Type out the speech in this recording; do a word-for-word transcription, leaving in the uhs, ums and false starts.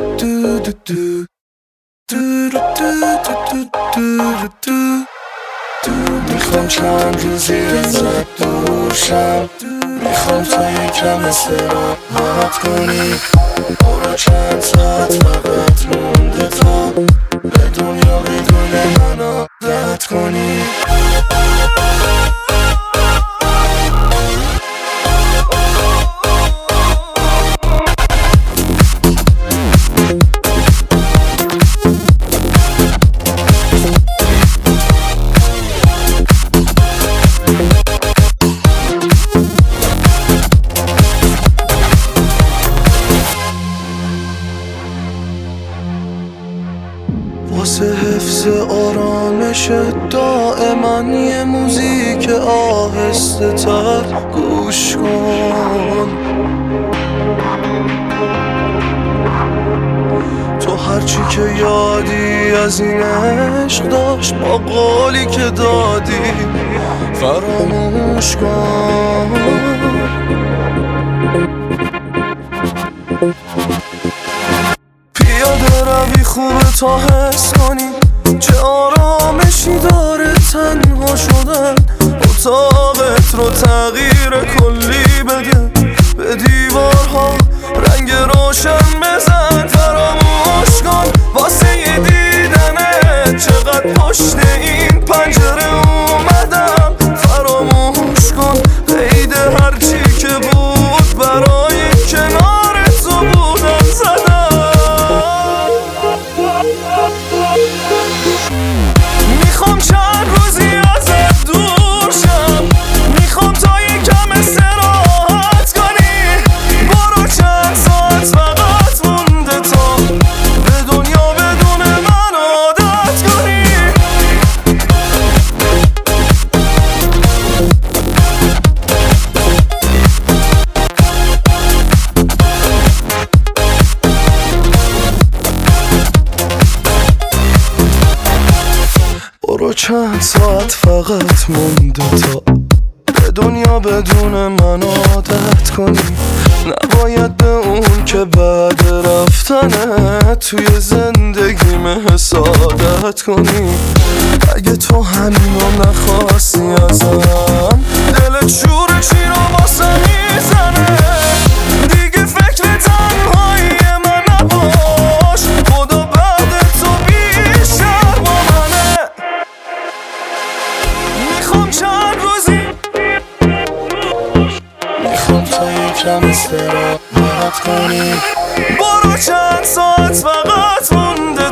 دو دو دو دو دو دو دو دو دو. میخوام چند روزی ازت دور شم، میخوام تا یکم استراحت کنی. برو چند ساعت فقط مونده تا به دنیا بدون من عادت کنی. واسه حفظ آرامش دائما یه موزیک آهسته تر گوش کن. تو هرچی که یادی از این عشق داشت با قولی که دادی فراموش کن. پیاده روی خوبه تا حس کنی چه آرامشی داره تنها شدن. اتاقت رو تغییر کلی بده، به دیوارها رنگ روشن بزن. فراموش کن واسه یه دیدنت چقدر پشت این پنجره اومدم. فراموش کن قید هرچی که بود برای کنار تو بودن زدم. میخوام چند روزی ازت دور شم، میخوام تا یکم استراحت کنی. برو چند ساعت فقط مونده تا به دنیا بدون من عادت کنی. برو چند ساعت فقط مونده تا به دنیا بدون من عادت کنی. نباید به اون که بعد رفتنه توی زندگیم حسادت کنی. اگه تو همینو نخواستی ازم دلت شورشی رو واسه میزنه. دیگه فکر تنهایی من نباش، خدا بعد تو بیشتر با منه. میخوام چند روزی میخوام تا یکم استراحت کنی. برو چند ساعت فقط مونده